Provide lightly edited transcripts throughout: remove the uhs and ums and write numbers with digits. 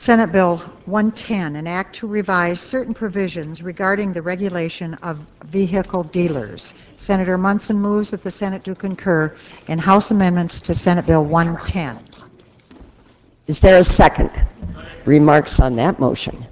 Senate Bill 110, an act to revise certain provisions regarding the regulation of vehicle dealers. Senator Munson moves that the Senate do concur in House amendments to Senate Bill 110. Is there a second? Remarks on that motion?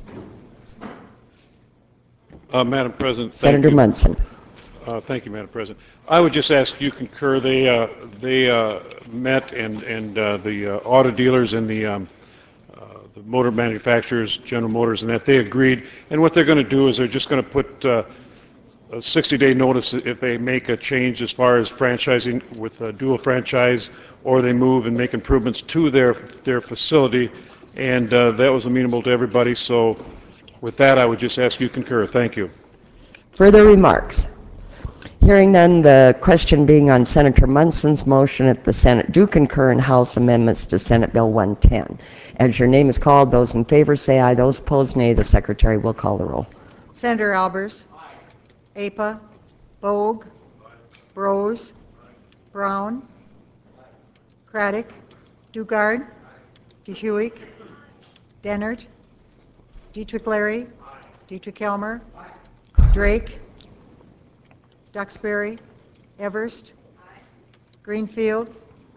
Madam President, Senator Munson. Thank you, Madam President. I would just ask you concur. They met and the auto dealers and the motor manufacturers, General Motors, and that they agreed. And what they're going to do is they're just going to put a 60-day notice if they make a change as far as franchising with a dual franchise, or they move and make improvements to their facility. And that was amenable to everybody. So with that, I would just ask you concur. Thank you. Further remarks? Hearing none, the question being on Senator Munson's motion that the Senate do concur in House amendments to Senate Bill 110. As your name is called, those in favor say aye, those opposed nay. The Secretary will call the roll. Senator Albers? APA? Bogue? Brose? Brown? Craddock? Dugard? DeHuick? Dennert? Dietrich Larry? Dietrich Elmer? Drake? Duxbury? Everst? Greenfield?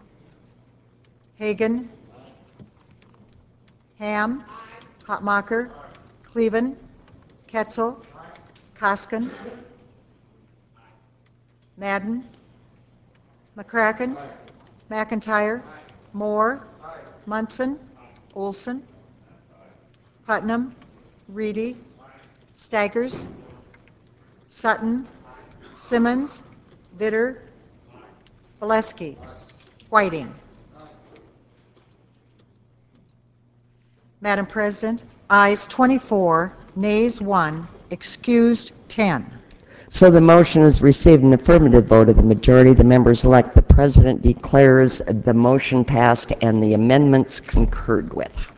Hagan? Ham? Hotmacher? Cleven? Ketzel? Koskin? Madden? McCracken? McIntyre? Moore? Munson? Olson? Putnam? Reedy? Staggers? Sutton? Simmons? Vitter? Valesky? Whiting? Madam President, ayes 24, nays 1, excused 10. So the motion has received an affirmative vote of the majority. The members elect. The President declares the motion passed and the amendments concurred with.